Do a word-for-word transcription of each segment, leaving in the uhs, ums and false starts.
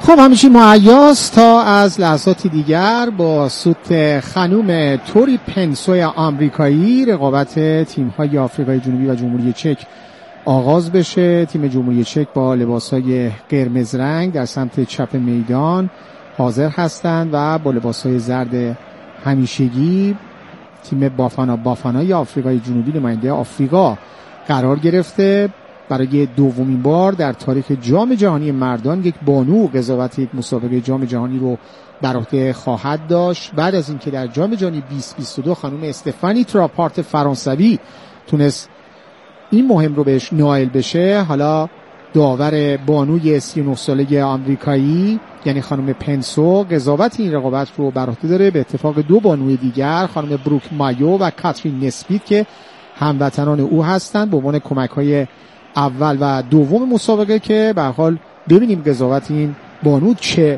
خب همیشه مهیاست تا از لحظاتی دیگر با سوت خانوم توری پنسوی آمریکایی رقابت تیم‌های آفریقای جنوبی و جمهوری چک آغاز بشه. تیم جمهوری چک با لباس‌های قرمز رنگ در سمت چپ میدان حاضر هستند و با لباس‌های زرد همیشگی تیم بافانا بافانای آفریقای جنوبی نماینده آفریقا قرار گرفته. برای دومین بار در تاریخ جام جهانی مردان یک بانو قضاوت یک مسابقه جام جهانی رو بر عهده خواهد داشت. بعد از اینکه در جام جهانی بیست بیست و دو خانم استفانی تراپارت فرانسوی تونست این مهم رو بهش نائل بشه، حالا داور بانوی سی و نه ساله آمریکایی یعنی خانم پنسو قضاوت این رقابت رو بر عهده داره به اتفاق دو بانوی دیگر، خانم بروک مایو و کاترین نسبیت که هموطنان او هستند به عنوان کمک‌های اول و دوم مسابقه، که به هر حال ببینیم قضاوت این بانو چه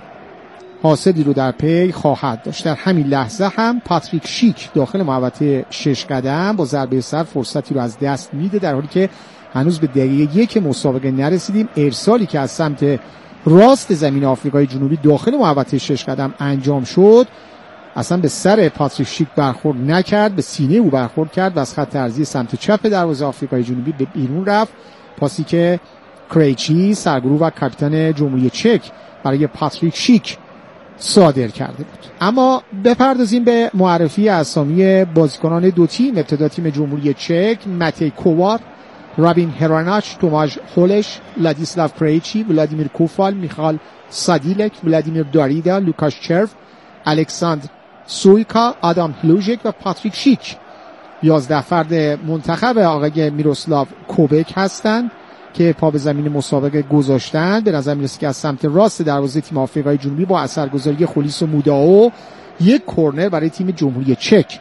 حاصلی رو در پی خواهد داشت. در همین لحظه هم پاتریک شیک داخل محوطه شش قدم با ضربه سر فرصتی رو از دست میده، در حالی که هنوز به دقیقه یک مسابقه نرسیدیم. ارسالی که از سمت راست زمین آفریقای جنوبی داخل محوطه شش قدم انجام شد اصلا به سر پاتریک شیک برخورد نکرد، به سینه او برخورد کرد و از خط عرضی سمت چپ دروازه آفریقای جنوبی به بیرون رفت. پاسی که کریچی سرگرو و کاپیتان جمهوری چک برای پاتریک شیک صادر کرده بود. اما بپردازیم به معرفی اسامی بازیکنان دو تیم. ابتدا تیم جمهوری چک: متی کووار، رابین هراناچ، توماژ هولش، لادیسلاو کریچی، ولادیمیر کوفال، میخال سادیلک، ولادیمیر داریدا، لوکاش چرف، الکساندر سویکا، آدام هلوژیک و پاتریک شیک. یازده فرد منتخب آقای میروسلاو کوبک هستند که پا به زمین مسابقه گذاشتند. به نظر میرسه که از سمت راست دروازه تیم آفریقای جنوبی با اثرگذاری خلیس و موداو یک کرنر برای تیم جمهوری چک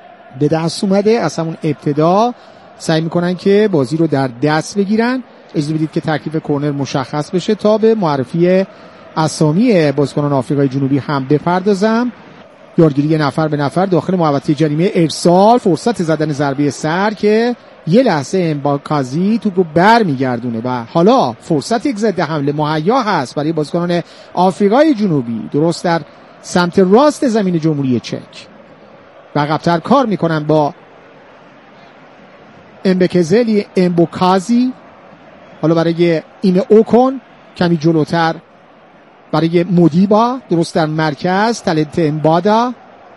به دست اومده. از همون ابتدا سعی میکنن که بازی رو در دست بگیرن. اجازه بدید که تکلیف کرنر مشخص بشه تا به معرفی اسامی بازیکنان آفریقای جنوبی هم بپردازم. یارگیری نفر به نفر داخل محوطه جریمه، ارسال، فرصت زدن ضربه سر که یه لحظه امباکازی توپ رو بر میگردونه و حالا فرصت یک ضد حمله مهیا هست برای بازیکنان آفریقای جنوبی درست در سمت راست زمین جمهوری چک. و عقب‌تر کار میکنن با امبکزلی امبوکازی. حالا برای این اوکن کمی جلوتر برای مودیبا درست در مرکز، تالنت امبادا.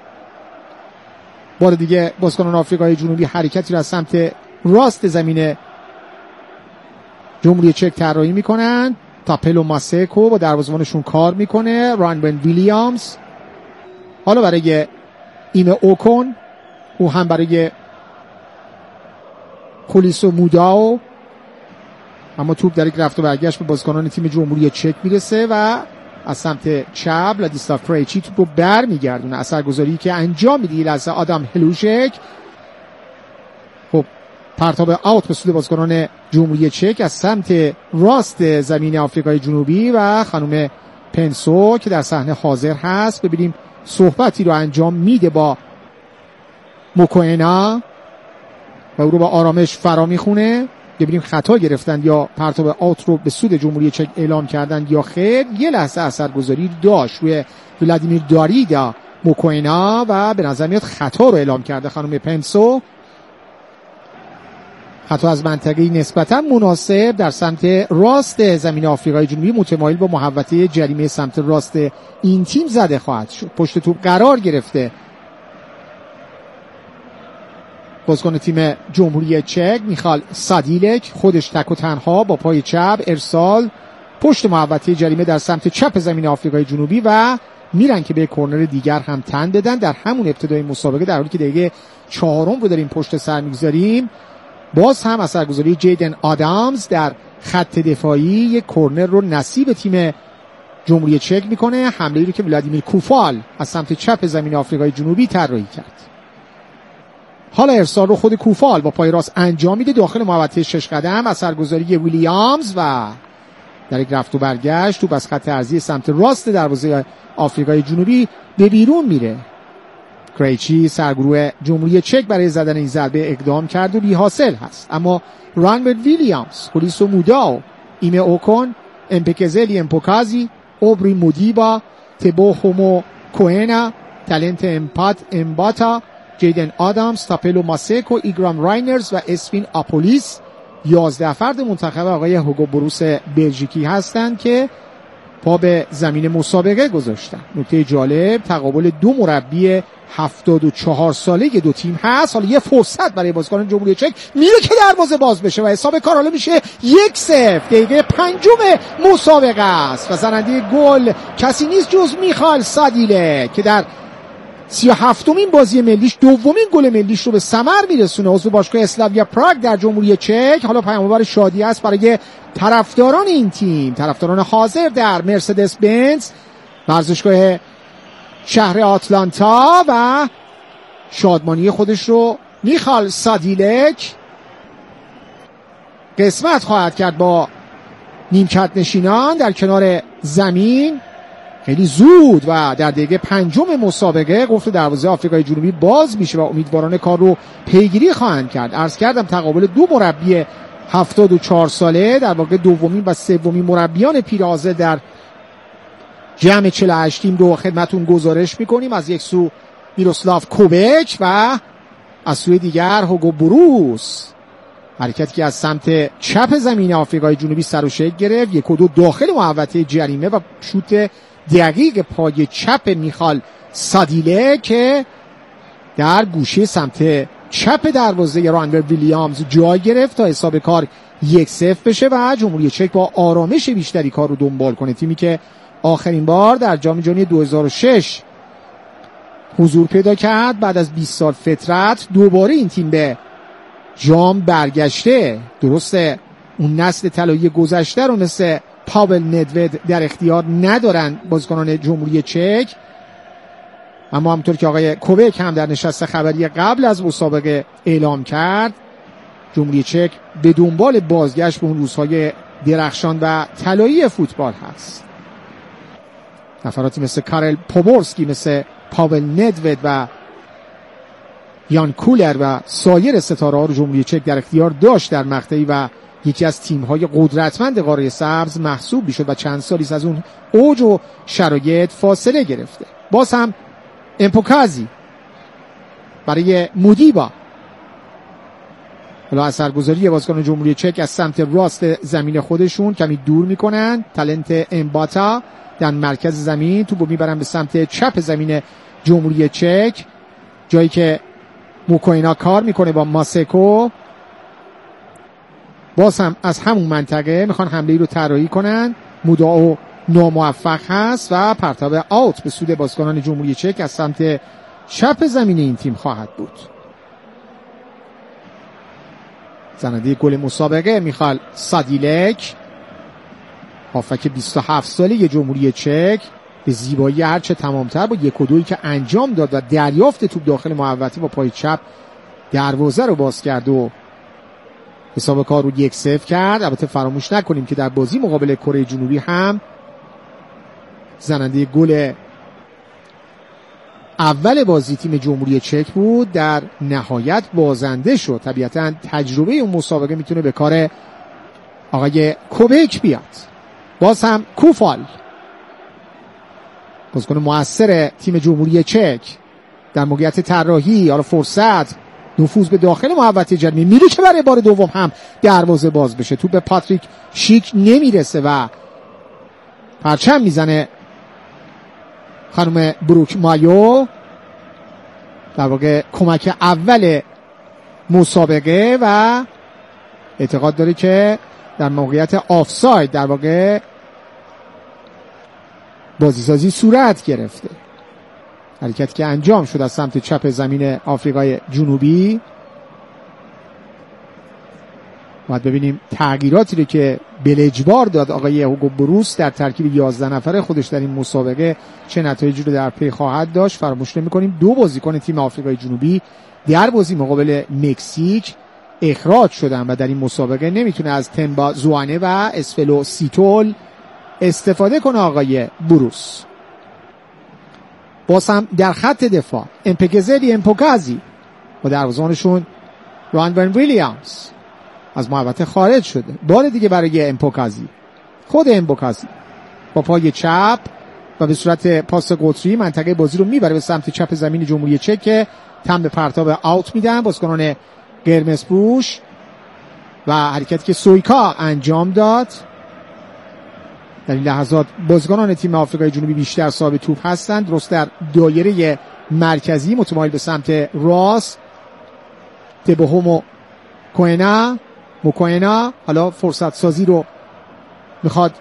بار دیگه بازیکنان آفریقای جنوبی حرکتی را از سمت راست زمین جمهوری چک طراحی میکنن. تاپلو ماسکو با دروازه‌بانشون کار میکنه، رانبن ویلیامز. حالا برای ایمه اوکن، او هم برای کولیسو موداو، اما توپ در یک رفت و برگشت به بازیکنان تیم جمهوری چک میرسه و از سمت چپ لادیسلاو کریچی توپ رو بر میگردونه. اثرگذاری که انجام میده لحظه آدام هلوژیک. خب پرتاب آوت به سود بازیکنان جمهوری چک از سمت راست زمین آفریقای جنوبی و خانم پنسو که در صحنه حاضر هست. ببینیم صحبتی رو انجام میده با موکوئنا و او رو با آرامش فرا میخونه. ببینیم خطا گرفتن یا پرتاب آوت رو به سود جمهوری چک اعلام کردن یا خیر. یه لحظه اثرگذاری داشت روی ولادیمیر داریدا موکوئنا و به نظر میاد خطا رو اعلام کرده خانم پنسو. خطا از منطقه نسبتا مناسب در سمت راست زمین آفریقای جنوبی متمایل با محوطه جریمه سمت راست این تیم زده خواهد شد. پشت توپ قرار گرفته بازیکن تیم جمهوری چک میخال سادیلک، خودش تک و تنها با پای چپ، ارسال پشت محوطه جریمه در سمت چپ زمین آفریقای جنوبی و میرن که به کرنر دیگر هم تن بدن در همون ابتدای مسابقه. در حالی که دقیقه چهارم رو داریم پشت سر میگذاریم، باز هم اثرگذاری جیدن آدامز در خط دفاعی یک کرنر رو نصیب تیم جمهوری چک میکنه. حمله‌ای رو که ولادیمیر کوفال از سمت چپ زمین آفریقای جنوبی طراحی کرد. حالا ارسال رو خود کوفال با پای راست انجام میده داخل محوطه شش قدم. اثرگذاری ویلیامز و در یک رفت و برگشت توپ از خط عرضی سمت راست دروازه آفریقای جنوبی به بیرون میره. کریچی سرگروه جمهوری چک برای زدن این ضربه اقدام کرد و بی حاصل هست، اما رانبن ویلیامز، خلیس و موداو، ایمه اوکن، امپکزلی امپوکازی اوبری مودیبا، تبو هومو کوئنا، تالنت امپات امباتا، جیدن آدامز، تاپلو ماسیکو، ایگرام راینرز و اسفین آپولیس یازده فرد منتخب آقای هوگو بروس بلژیکی هستند که پا به زمین مسابقه گذاشتن. نکته جالب تقابل دو مربی هفتاد و چهار ساله دو تیم هست. حالا یه فرصت برای بازیکن جمهوری چک میره که دروازه باز بشه و حساب کار حالا میشه یک صفر. دقیقه پنجم مسابقه است و زننده گل کسی نیست جز میخال سادیله که در سی و هفتمین بازی ملیش دومین گل ملیش رو به ثمر میرسونه. عضو باشگاه اسلاویا پراگ در جمهوری چک. حالا پیام‌آور شادی است برای طرفداران این تیم، طرفداران حاضر در مرسدس بنز ورزشگاه شهر آتلانتا و شادمانی خودش رو میخال سادیلک قسمت خواهد کرد با نیمکت نشینان در کنار زمین. خیلی زود و در دقیقه پنجم مسابقه قفل دروازه آفریقای جنوبی باز میشه و امیدوارانه کار رو پیگیری خواهند کرد. عرض کردم تقابل دو مربی هفتاد و چهار ساله، در واقع دومین و سومین مربیان پیرازه در جمع چهل و هشت تیم رو خدمتون گزارش میکنیم. از یک سو میروسلاو کوبچ و از سوی دیگر هوگو بروس، حرکتی که از سمت چپ زمین آفریقای جنوبی سر و شکل گرفت. یک و دو داخل محوطه جریمه و شوت دقیق پای چپ میخال سادیله که در گوشه سمت چپ دروازه رانور ویلیامز جای گرفت تا حساب کار یک صفر بشه و جمهوری چک با آرامش بیشتری کار رو دنبال کنه. تیمی که آخرین بار در جام جهانی دو هزار و شش حضور پیدا کرد بعد از بیست سال فترت دوباره این تیم به جام برگشته. درسته اون نسل طلایی گذشته رو مثل پاول ندوید در اختیار ندارن بازیکنان جمهوری چک، اما همونطور که آقای کوبک هم در نشست خبری قبل از مسابقه اعلام کرد، جمهوری چک به دنبال بازگشت به اون روزهای درخشان و طلایی فوتبال هست. نفراتی مثل کارل پوبورسکی، مثل پاول ندوید و یان کولر و سایر ستاره ها رو جمهوری چک در اختیار داشت در مقطعی و یکی از تیم‌های قدرتمند قاره سبز محسوب می‌شد و چند سالی از اون اوج و شرایط فاصله گرفته. باز هم امپوکازی برای مودیبا، حالا اثرگذاری بازیکن جمهوری چک از سمت راست زمین خودشون کمی دور میکنن. تالنت امباتا در مرکز زمین توپو میبرن به سمت چپ زمین جمهوری چک، جایی که موکوینا کار میکنه با ماسیکو. باز هم از همون منطقه میخوان حمله ای رو طراحی کنن. موداو ناموفق هست و پرتاب آوت به سود بازیکنان جمهوری چک از سمت چپ زمین این تیم خواهد بود. زننده گل مسابقه میخال سادیلک، هافک بیست و هفت ساله جمهوری چک، به زیبایی هرچه تمامتر با یک و دویی که انجام داد و دریافت توپ داخل محوطه با پای چپ دروازه رو باز کرد و حساب کار رو یک صفر کرد. البته فراموش نکنیم که در بازی مقابل کره جنوبی هم زننده گل اول بازی تیم جمهوری چک بود، در نهایت بازنده شد. طبیعتا تجربه اون مسابقه میتونه به کار آقای کوبک بیاد. باز هم کوفال، بازیکن موثر تیم جمهوری چک، در موقعیت طراحی، حالا فرصت، نفوذ به داخل محوطه جریمه، میره که برای بار دوم هم دروازه باز بشه. توپ به پاتریک شیک نمیرسه و پرچم میزنه خانم بروک مایو، در واقع کمک اول مسابقه، و اعتقاد داره که در موقعیت آفساید در واقع بازیسازی صورت گرفته. حرکتی که انجام شد از سمت چپ زمین آفریقای جنوبی. باید ببینیم تغییراتی رو که بلجبار داد آقای هوگو بروس در ترکیب یازده نفره خودش در این مسابقه چه نتایجی رو در پی خواهد داشت. فراموش نمی‌کنیم دو بازیکن تیم آفریقای جنوبی در بازی مقابل مکزیک اخراج شدن و در این مسابقه نمیتونه از تمبا زوانه و اسفلو سیتول استفاده کنه آقای بروس. باز هم در خط دفاع امپگزلی امپوکازی و دروازه‌بانشون رانور ویلیامز از محوطه خارج شده. بار دیگه برای امپوکازی، خود امپوکازی با پای چپ و به صورت پاس قطری منطقه بازی رو میبره به سمت چپ زمین جمهوری چک که تم به پرتاب آوت میدن بازیکنان قرمز پوش و حرکتی که سویکا انجام داد. در این لحظات بازیکنان تیم آفریقای جنوبی بیشتر صاحب توپ هستند، درست در دایره مرکزی متمایل به سمت راست. تبوهو موکوئنا موکوئنا حالا فرصت سازی رو میخواد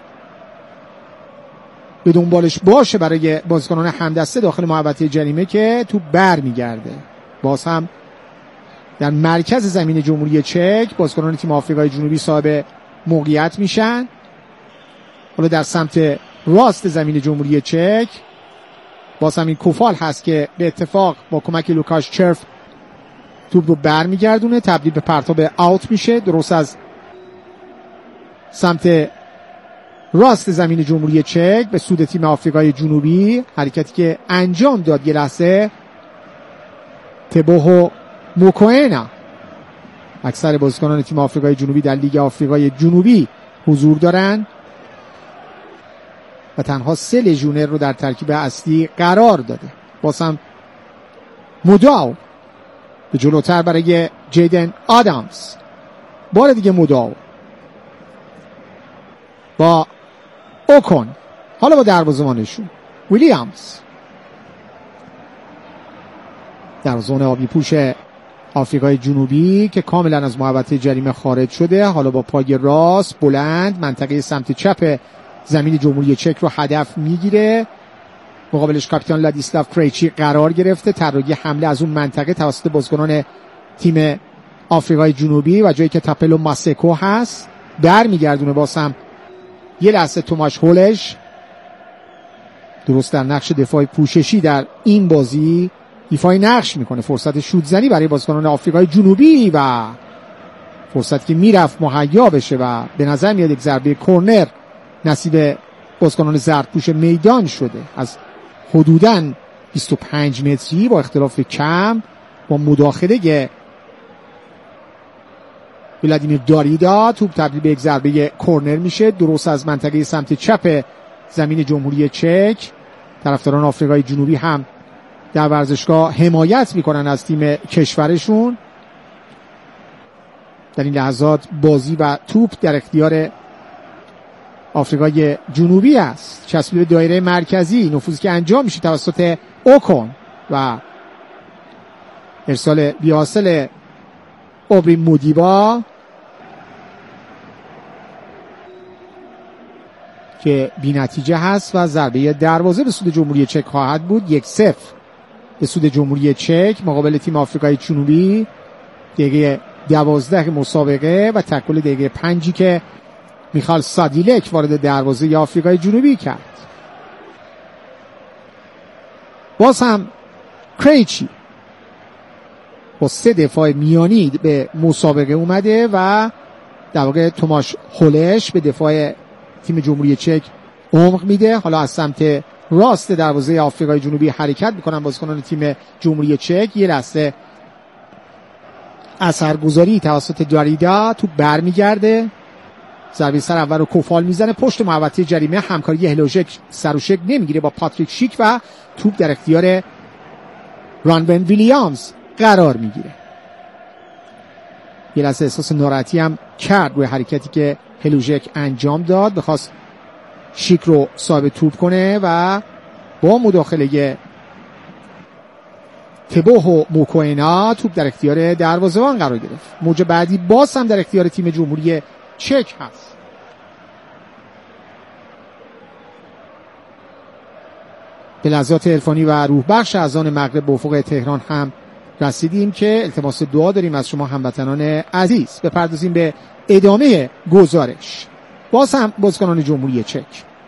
به دنبالش باشه برای بازیکنان همدسته داخل محوطه جریمه که توپ بر میگرده. باز هم در مرکز زمین جمهوری چک بازیکنان تیم آفریقای جنوبی صاحب موقعیت میشن. حالا در سمت راست زمین جمهوری چک باز هم این کوفال هست که به اتفاق با کمک لوکاش چرف توپ رو برمیگردونه، تبدیل به پرتاب آوت میشه درست از سمت راست زمین جمهوری چک به سود تیم آفریقای جنوبی. حرکتی که انجام داد یه لحظه تبوهو موکوئنا. اکثر بازیکنان تیم آفریقای جنوبی در لیگ آفریقای جنوبی حضور دارن و تنها سه لژیونر رو در ترکیب اصلی قرار داده. باز هم موداو به جلوتر برای جیدن آدامز. بار دیگه موداو با اوکن. حالا با دروازه‌بانشون ویلیامز دروازه‌بان آبی پوش آفریقای جنوبی که کاملا از محوطه جریمه خارج شده. حالا با پای راست بلند منطقه سمت چپ زمین جمهوری چک رو هدف میگیره. مقابلش کاپیتان لادیسلاو کریچی قرار گرفته. طراحی حمله از اون منطقه توسط بازیکنان تیم آفریقای جنوبی و جایی که تاپلو ماسکو هست در میگردونه. باسم یه لحظه توماش هولش درست در نقش دفاع پوششی در این بازی ایفای نقش میکنه. فرصت شوت زنی برای بازیکنان آفریقای جنوبی و فرصت که میرفت مهیا بشه و به نظر میاد یک ضربه کرنر نصیب بازیکنان زردپوش میدان شده از حدوداً بیست و پنج متری با اختلاف کم با مداخله ولادیمیر داریدا. توپ تبدیل به یک ضربه کرنر میشه درست از منطقه سمت چپ زمین جمهوری چک. طرفداران آفریقای جنوبی هم در ورزشگاه حمایت میکنن از تیم کشورشون. در این لحظات بازی و توپ در اختیار آفریقای جنوبی است. چسبیده به دایره مرکزی نفوذی که انجام میشه توسط اوکن و ارسال بی‌حاصل اوبری مودیبا که بی نتیجه هست و ضربه دروازه به سود جمهوری چک خواهد بود. یک صفر به سود جمهوری چک مقابل تیم آفریقای جنوبی. دقیقه دوازده مسابقه و تکل دقیقه پنجی که میخال سادیلک وارد دروازه ی آفریقای جنوبی کرد. باز هم کریچی با سه دفاع میانی به مسابقه اومده و در واقع توماش هولش به دفاع تیم جمهوری چک عمق میده. حالا از سمت راست دروازه آفریقای جنوبی حرکت میکنن بازیکنان تیم جمهوری چک. یه لحظه اثرگذاری توسط داریدا توپ برمیگرده. ضربه سر اول رو کوفال میزنه پشت محوطه جریمه. همکاری هلوژک سر و شکل نمیگیره با پاتریک شیک و توپ در اختیار رانون ویلیامز قرار میگیره. یه لحظه احساس ناراحتی هم کرد روی حرکتی که هلوژک انجام داد. بخواست شیک رو صاحب توپ کنه و با مداخله تبوهو موکوئنا توپ در اختیار دروازه‌بان قرار گرفت. موج بعدی باز هم در اختیار تیم جمهوری چک هست. به لحظات عرفانی و روح بخش اذان مغرب به افق تهران هم رسیدیم که التماس دعا داریم از شما هموطنان عزیز. بپردازیم به ادامه گزارش. باز هم بازیکنان جمهوری چک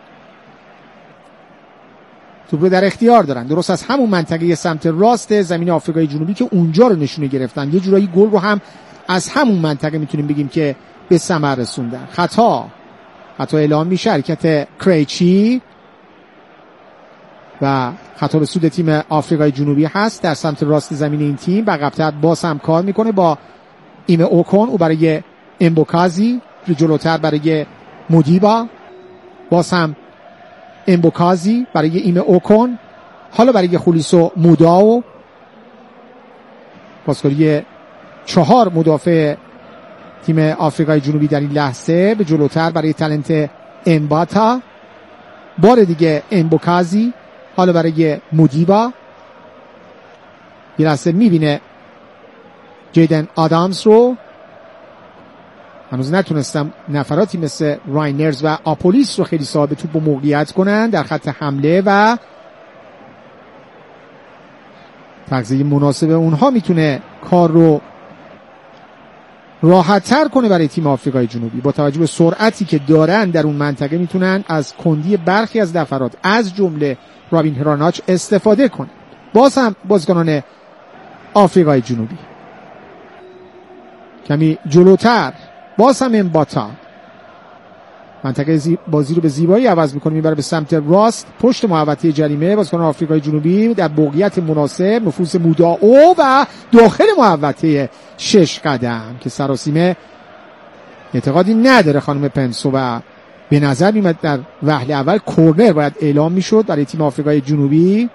توپ رو در اختیار دارن درست از همون منطقه سمت راست زمین آفریقای جنوبی که اونجا رو نشونه گرفتن. یه جورایی گل رو هم از همون منطقه میتونیم بگیم که به ثمر رسوندن. خطا خطا اعلام میشه. حرکت کریچی و خطا به سود تیم آفریقای جنوبی هست در سمت راست زمین این تیم. عقب‌تر باز هم کار میکنه با ایمه اوکن. او برای امبوکازی جلوتر برای مودیبا. باز هم امبوکازی، برای ایم اوکن، حالا برای خولیسو موداو، پاسکاری چهار مدافع تیم آفریقای جنوبی در این لحظه. به جلوتر برای تالنت امباتا، بار دیگه امبوکازی، حالا برای مودیبا. یه لحظه میبینه جیدن آدامز رو، هنوز نتونستم نفراتی مثل راینرز و آپولیس رو خیلی صاحب توپ و موقعیت کنن در خط حمله و تغذیه مناسب اونها میتونه کار رو راحت تر کنه برای تیم آفریقای جنوبی. با توجه به سرعتی که دارن در اون منطقه میتونن از کندی برخی از دفرات از جمله رابین هراناچ استفاده کنه. باز هم بازیکنان آفریقای جنوبی کمی جلوتر، باز هم امباتا منطقه بازی رو به زیبایی عوض میکنه، میبره به سمت راست پشت محوطه جریمه. بازیکن آفریقای جنوبی در موقعیت مناسب، نفوذ موداو و داخل محوطه شش قدم که سراسیمه اعتقادی نداره خانم پنسو و به نظر میاد در وهله اول کورنر باید اعلام میشد برای تیم آفریقای جنوبی.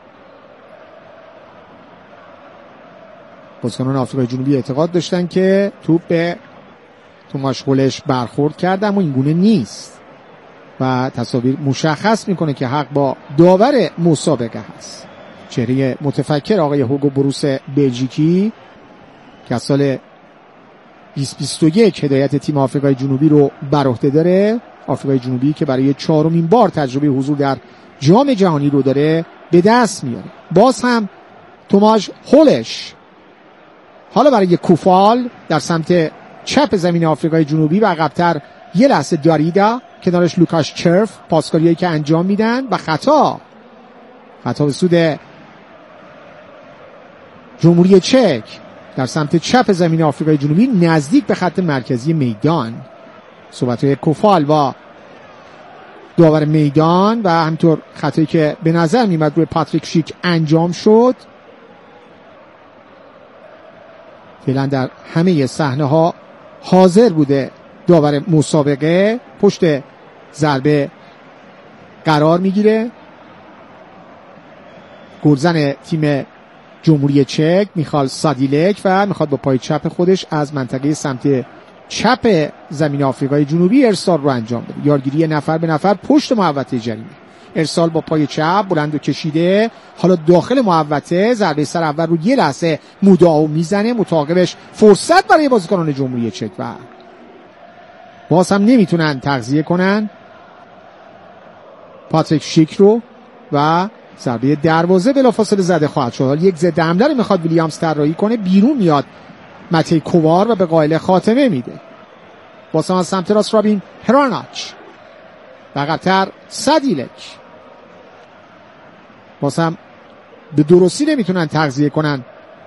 بازیکنان آفریقای جنوبی اعتقاد داشتن که توپ به توماش هولش برخورد کرده، اما اینگونه نیست و تصاویر مشخص میکنه که حق با داور مسابقه هست. چهره متفکر آقای هوگو بروس بلژیکی که از سال بیست بیست و یک هدایت تیم آفریقای جنوبی رو بر عهده داره. آفریقای جنوبی که برای چهارمین بار تجربه حضور در جام جهانی رو داره به دست میاره. باز هم توماش هولش، حالا برای کوفال در سمت چپ زمین آفریقای جنوبی و عقب‌تر یه لحظه داریدا، کنارش لوکاش چرف، پاسکاریایی که انجام میدن و خطا خطا به سود جمهوری چک در سمت چپ زمین آفریقای جنوبی نزدیک به خط مرکزی میدان. صحبت‌های کوفال و داور میدان و همینطور خطایی که به نظر میاد روی پاتریک شیک انجام شد. فعلا در همه صحنه‌ها حاضر بوده داور مسابقه، پشت ضربه قرار میگیره. گلزن تیم جمهوری چک میخال سادیلک و میخواد با پای چپ خودش از منطقه سمت چپ زمین آفریقای جنوبی ارسال رو انجام بده. یارگیری نفر به نفر پشت محوطه جریمه، ارسال با پای چپ بلند و کشیده، حالا داخل محوطه ضربه سر اول رو یه لحظه موداو میزنه، متعاقبش فرصت برای بازیکنان جمهوری چک و باز هم نمیتونن تغذیه کنن پاتریک شیک رو و ضربه دروازه بلافاصله زده خواهد شد. یک ضد حمله رو میخواد ویلیامز طراحی کنه، بیرون میاد متی کووار و به قائل خاتمه میده. باز هم از سمت راست رابین هراناچ و عقب‌تر سادیلک، باز هم به درستی نمیتونن تغذیه کنن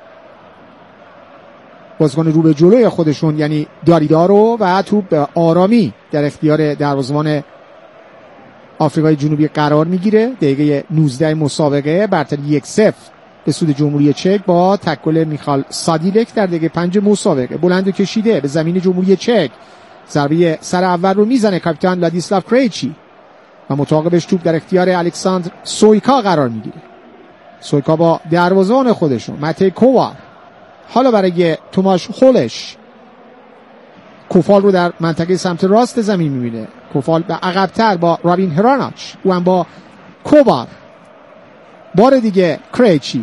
بازیکن رو به جلوی خودشون یعنی داریدا رو و توپ به آرامی در اختیار دروازه‌بان آفریقای جنوبی قرار میگیره. دقیقه نوزده مسابقه، برتری یک صفر به سود جمهوری چک با تکل میخال سادیلک در دقیقه پنج مسابقه. بلند و کشیده به زمین جمهوری چک، ضربه سر اول رو میزنه کاپیتان لادیسلاو کریچی و متعاقبش توپ در اختیار الکساندر سویکا قرار میگیره. سویکا با دروازه‌بان خودشون متی کووار، حالا برای توماش هولش، کوفال رو در منطقه سمت راست زمین میبینه. کوفال به عقب‌تر با رابین هراناچ، او هم با کووار، بار دیگه کریچی،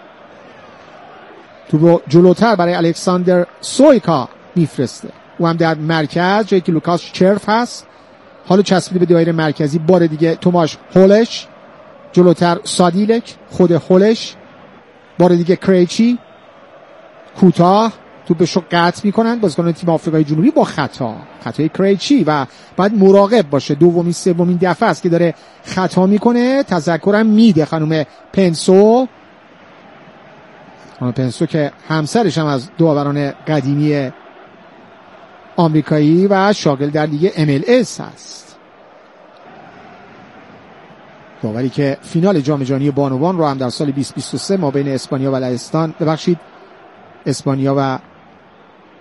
تو رو جلوتر برای الکساندر سویکا میفرسته، او هم در مرکز جایی که لوکاس چرف هست. حالا چسبیده به دایره مرکزی، بار دیگه توماش هولش، جلوتر سادیلک، خود هولش، بار دیگه کریچی، کوتاه توپش رو قطع میکنن بازیکنان تیم آفریقای جنوبی با خطا، خطای کریچی و باید مراقب باشه. دومین سومین دفعه است که داره خطا میکنه. تذکرم میده خانم پنسو، خانم پنسو که همسرش هم از داوران قدیمی آمریکایی و شاغل در لیگ ام ال اس هست، داوری که فینال جام جهانی بانوان رو هم در سال بیست بیست و سه ما بین اسپانیا و لهستان ببخشید اسپانیا و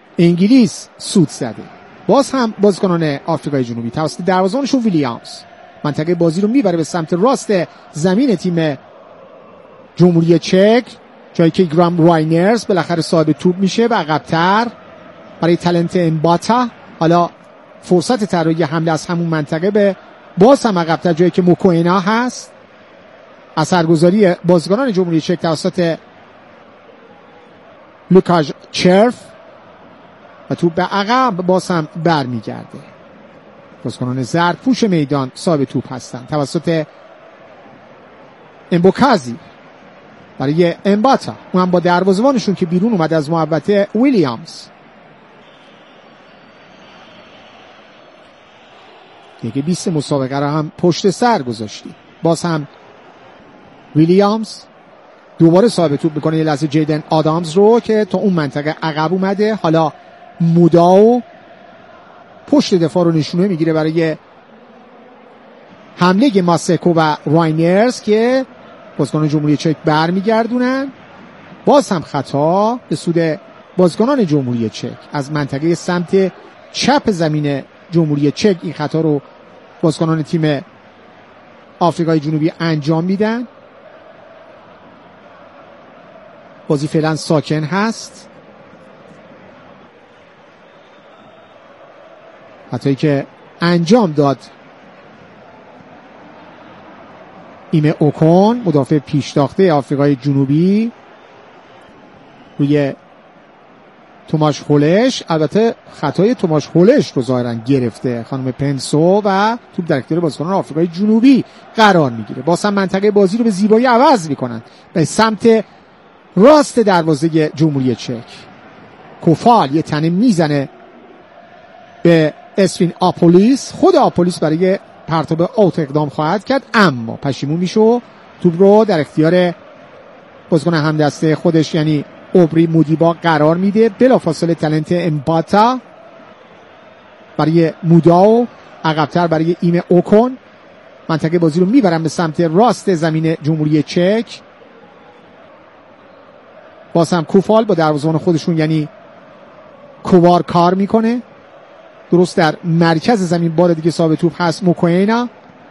انگلیس سود زده. باز هم بازیکنان آفریقای جنوبی توسط دروازه‌بانشون ویلیامز، منطقه بازی رو میبره به سمت راست زمین تیم جمهوری چک، جایی که گرام راینرز بالاخره صاحب توپ میشه و عقب‌تر برای تالنت امباتا. حالا فرصت طراحی حمله از همون منطقه به باز هم عقب‌تر، جایی که موکوئنا هست. اثرگذاری بازیکنان جمهوری چک توسط لوکاش چرف و توپ به عقب باز هم برمیگرده. بازیکنان زردپوش میدان صاحب توپ هستند توسط امبوکازی برای امباتا، اون هم با دروازه‌بانشون که بیرون اومد از محوطه ویلیامز. دیگه بیست مسابقه رو هم پشت سر گذاشتیم. باز هم ویلیامز دوباره صاحب توپ میکنه یه لحظه جیدن آدامز رو که تا اون منطقه عقب اومده. حالا موداو پشت دفاع رو نشونه میگیره برای حمله ماسکو و راینرز که بازیکنان جمهوری چک برمیگردونن. باز هم خطا به سود بازیکنان جمهوری چک از منطقه سمت چپ زمین جمهوری چک. این خطا رو بازیکنان تیم آفریقای جنوبی انجام میدن. بازی فعلا ساکن هست. خطایی که انجام داد ایمه اوکون، مدافع پیشتاخته آفریقای جنوبی، روی توماش هولش. البته خطای توماش هولش رو ظاهرا گرفته خانم پنسو و توپ در اختیار بازیکنان آفریقای جنوبی قرار میگیره. باز هم منطقه بازی رو به زیبایی عوض میکنن به سمت راست دروازه جمهوری چک. کوفال یه تنه میزنه به اسفین آپولیس. خود آپولیس برای پرتاب اوت اقدام خواهد کرد اما پشیمون میشه و توپ رو در اختیار بازیکن همدسته خودش یعنی اوبری مودیبا قرار میده. بلافاصله تالنت امباتا برای موداو، عقب‌تر برای ایمه اوکون. منطقه بازی رو میبرن به سمت راست زمین جمهوری چک. باز هم کوفال با دروازه‌بان خودشون یعنی کووار کار میکنه درست در مرکز زمین. بار دیگه صاحب توپ هست موکوئنا،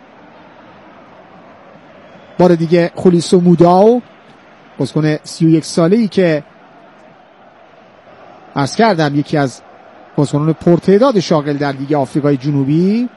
بار دیگه خولیسو موداو، بازیکن سی و یک ساله‌ای که عرض کردم یکی از بازیکنان پرتعداد شاغل در لیگ آفریقای جنوبی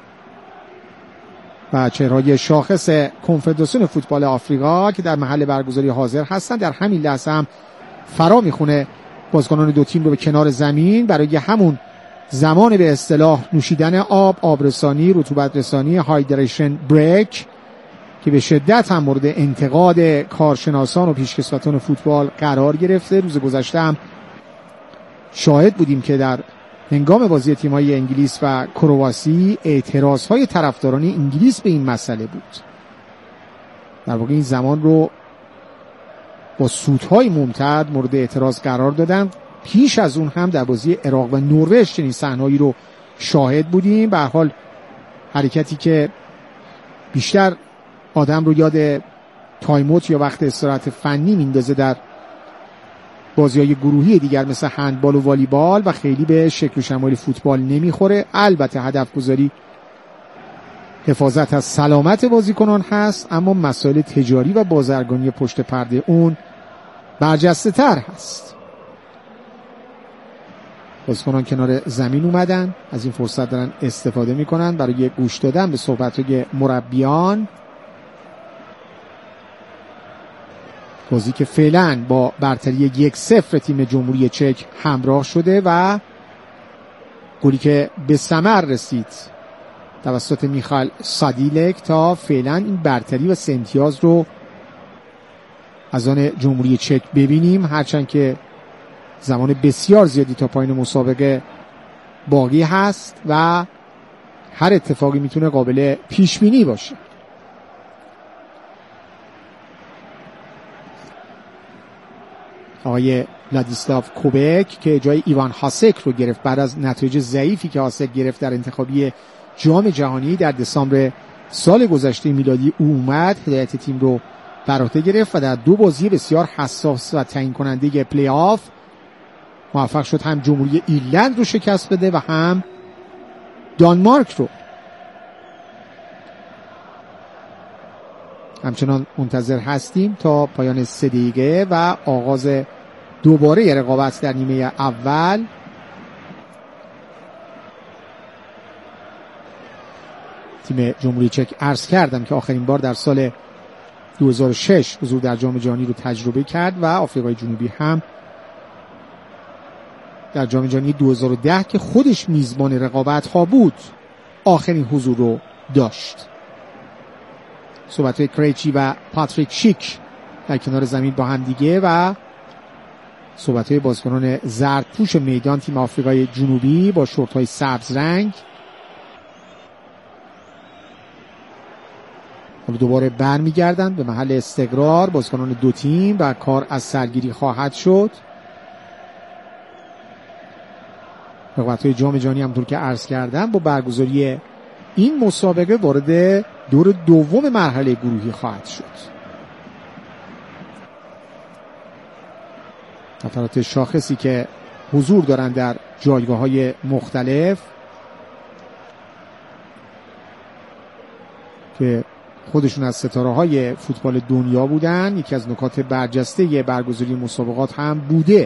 و چهره‌های شاخص کنفدراسیون فوتبال آفریقا که در محل برگزاری حاضر هستند. در همین لحظه هم فرا میخونه بازیکنان دو تیم رو به کنار زمین برای همون زمان به اصطلاح نوشیدن آب، آبرسانی، رطوبت رسانی، هایدریشن بریک که به شدت هم مورد انتقاد کارشناسان و پیشکسوتان فوتبال قرار گرفته. روز گذشته هم شاهد بودیم که در هنگام بازی تیم‌های انگلیس و کرواسی اعتراض‌های طرفداران انگلیس به این مسئله بود. در واقع این زمان رو با سودهای ممتد مورد اعتراض قرار دادن. پیش از اون هم در بازی عراق و نروژ چنین صحنه‌ای رو شاهد بودیم. به هر حال حرکتی که بیشتر آدم رو یاد تایموت یا وقت استراحت فنی میندازه در بازی‌های گروهی دیگر مثل هندبال و والیبال و خیلی به شکل و شمایل فوتبال نمیخوره. البته هدف گذاری حفاظت از سلامت بازیکنان هست اما مسائل تجاری و بازرگانی پشت پرده اون برجسته تر هست. بازیکنان کنار زمین اومدن، از این فرصت دارن استفاده میکنن برای گوش دادن به صحبت‌های مربیان. بازی که فعلا با برتری یک صفر تیم جمهوری چک همراه شده و گلی که به ثمر رسید توسط میخائیل سادیلک تا فعلا این برتری و سه امتیاز رو از آن جمهوری چک ببینیم، هرچند که زمان بسیار زیادی تا پایان مسابقه باقی هست و هر اتفاقی میتونه قابل پیش بینی باشه. آقای ولادیسلاو کوبک که جای ایوان هاسک رو گرفت بعد از نتایج ضعیفی که هاسک گرفت در انتخابی جام جهانی در دسامبر سال گذشته میلادی، او اومد هدایت تیم رو بر عهده گرفت و در دو بازی بسیار حساس و تعیین کننده پلی آف موفق شد هم جمهوری ایرلند رو شکست بده و هم دانمارک رو. همچنان منتظر هستیم تا پایان سه دقیقه و آغاز دوباره رقابت در نیمه اول. تیم جمهوری چک عرض کردم که آخرین بار در سال دو هزار و شش حضور در جام جهانی رو تجربه کرد و آفریقای جنوبی هم در جام جهانی دو هزار و ده که خودش میزبان رقابت ها بود آخرین حضور رو داشت. صحبت کریچی و پاتریک شیک در کنار زمین با هم دیگه و صحبت های بازیکنان زردپوش میدان تیم آفریقای جنوبی با شورت های سبز رنگ. دوباره برمیگردند به محل استقرار بازیکنان دو تیم و کار از سرگیری خواهد شد. رقابت‌های جام جهانی همونطور که عرض کردم با برگزاری این مسابقه وارد دور دوم مرحله گروهی خواهد شد. نفرات شاخصی که حضور دارند در جایگاه‌های مختلف که خودشون از ستاره‌های فوتبال دنیا بودن، یکی از نکات برجسته برگزاری مسابقات هم بوده.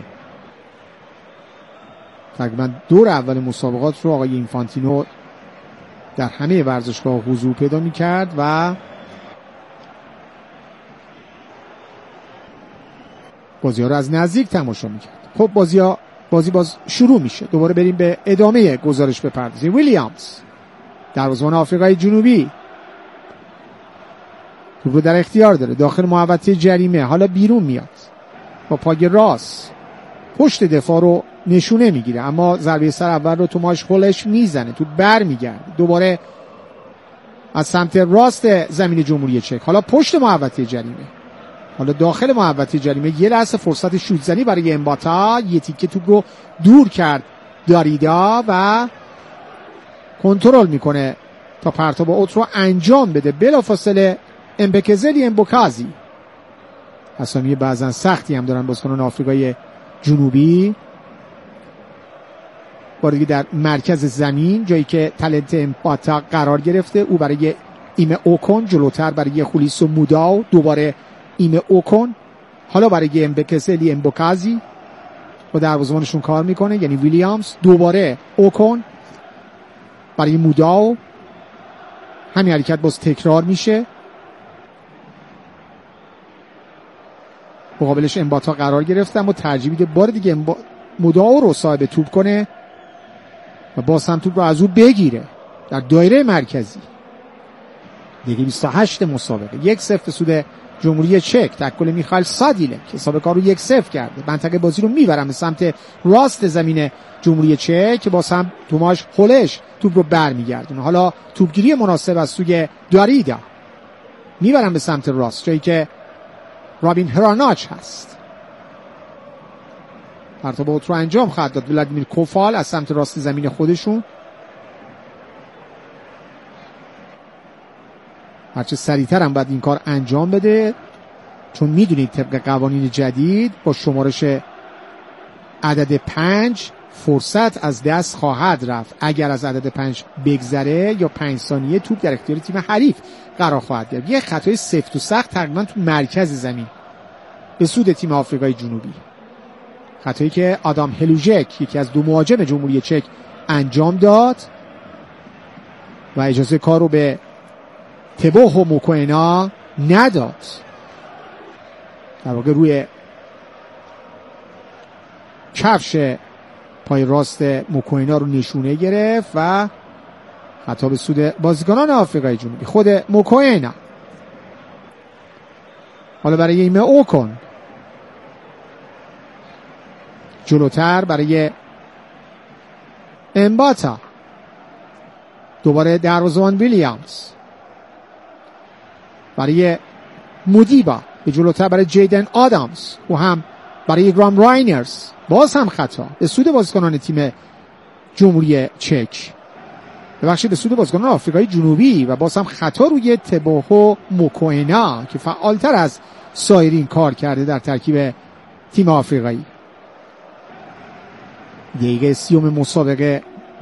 تقریبا دور اول مسابقات رو آقای اینفانتینو در همه ورزشگاه حضور پیدا می‌کرد و بازی‌ها رو از نزدیک تماشا می‌کرد. خب بازی‌ها بازی باز شروع میشه. دوباره بریم به ادامه گزارش بپردازیم. ویلیامز دروازه‌بان آفریقای جنوبی توپ رو در اختیار داره داخل محوطه جریمه، حالا بیرون میاد با پای راست پشت دفاع رو نشونه میگیره، اما ضربه سر اول رو توماش هولش میزنه، تو بر میگرده دوباره از سمت راست زمین جمهوری چک، حالا پشت محوطه جریمه، حالا داخل محوطه جریمه. یه لحظه فرصت شوت زنی برای امباتا، یه تیکه توپ رو دور کرد داریدا و کنترل میکنه تا پرتاب اوت رو انجام بده. بلافاصله امبکزلی امبوکازی، اسامی بعضا سختی هم دارن بازیکنان آفریقای جنوبی، واردی در مرکز زمین جایی که تالنت امباتا قرار گرفته، او برای ایمه اوکن، جلوتر برای خولیسو موداو، دوباره ایمه اوکن، حالا برای امبکزلی امبوکازی با دروازه‌بانشون کار میکنه، یعنی ویلیامز، دوباره اوکن برای موداو، همین حرکت باز تکرار میشه، مقابلش امباتا قرار گرفته اما ترجیح میده بار دیگه امبا... موداو رو صاحب توپ کنه و باز هم توپ رو از او بگیره در دایره مرکزی. دیگه بیست و هشت مسابقه یک صفر سود جمهوری چک، تکل میخائیل سادیلک که حساب کار رو یک صفر کرده. منطقه بازی رو میبرم به سمت راست زمین جمهوری چک که باز هم توماش هولش توپ رو برمیگردونه. حالا توپگیری مناسب از سوی داریدا، میبرم به سمت راست جایی که رابین هراناچ هست. پرتاب اوت رو انجام خواهد داد ولادیمیر کوفال از سمت راست زمین خودشون. هرچه سریعتر هم باید این کار انجام بده، چون میدونید طبق قوانین جدید با شمارش عدد پنج فرصت از دست خواهد رفت. اگر از عدد پنج بگذره یا پنج ثانیه توپ در اختیار تیم حریف قرار خواهد گرفت. یه خطای سفت و سخت تقریبا تو مرکز زمین به سود تیم آفریقای جنوبی، خطایی که آدام هلوژک یکی از دو مهاجم جمهوری چک انجام داد و اجازه کار رو به تبوه و موکوئنا نداد. در واقع روی کفش پای راست موکوئنا رو نشونه گرفت و خطا به سود بازیکنان آفریقای جنوبی. خود موکوئنا حالا برای ایمه اوکن، جلوتر برای امباتا، دوباره دروازه‌بان ویلیامز برای مودیبا، به جلوتر برای جیدن آدامز و هم برای گرام راینرز، باز هم خطا به سود بازیکنان تیم جمهوری چک، ببخشید به سود بازیکنان آفریقای جنوبی و باز هم خطا روی تبوهو موکوئنا که فعالتر از سایرین کار کرده در ترکیب تیم آفریقایی. دقیقه سیوم مسابقه